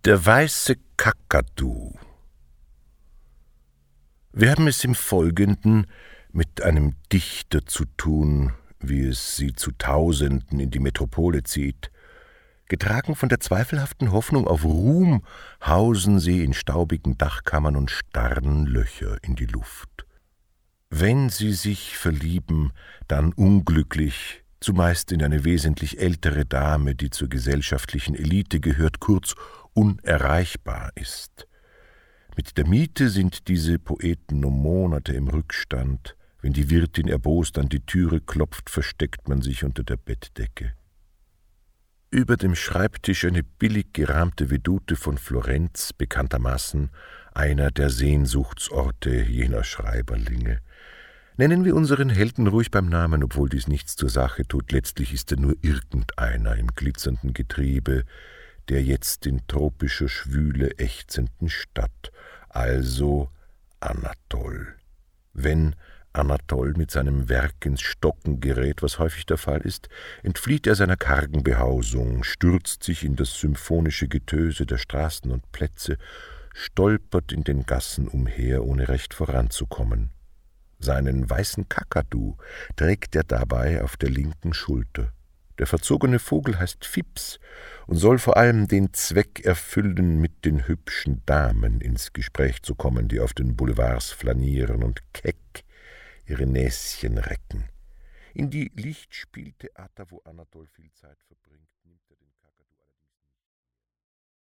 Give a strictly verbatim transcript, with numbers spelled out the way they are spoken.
Der weiße Kakadu. Wir haben es im Folgenden mit einem Dichter zu tun, wie es sie zu Tausenden in die Metropole zieht. Getragen von der zweifelhaften Hoffnung auf Ruhm, hausen sie in staubigen Dachkammern und starren Löcher in die Luft. Wenn sie sich verlieben, dann unglücklich, zumeist in eine wesentlich ältere Dame, die zur gesellschaftlichen Elite gehört, kurz unerreichbar ist. Mit der Miete sind diese Poeten um Monate im Rückstand. Wenn die Wirtin erbost an die Türe klopft, versteckt man sich unter der Bettdecke. Über dem Schreibtisch eine billig gerahmte Vedute von Florenz, bekanntermaßen einer der Sehnsuchtsorte jener Schreiberlinge. Nennen wir unseren Helden ruhig beim Namen, obwohl dies nichts zur Sache tut. Letztlich ist er nur irgendeiner im glitzernden Getriebe der jetzt in tropischer Schwüle ächzenden Stadt, also Anatol. Wenn Anatol mit seinem Werk ins Stocken gerät, was häufig der Fall ist, entflieht er seiner kargen Behausung, stürzt sich in das symphonische Getöse der Straßen und Plätze, stolpert in den Gassen umher, ohne recht voranzukommen. Seinen weißen Kakadu trägt er dabei auf der linken Schulter. Der verzogene Vogel heißt Fips und soll vor allem den Zweck erfüllen, mit den hübschen Damen ins Gespräch zu kommen, die auf den Boulevards flanieren und keck ihre Näschen recken. In die Lichtspieltheater, wo Anatol viel Zeit verbringt,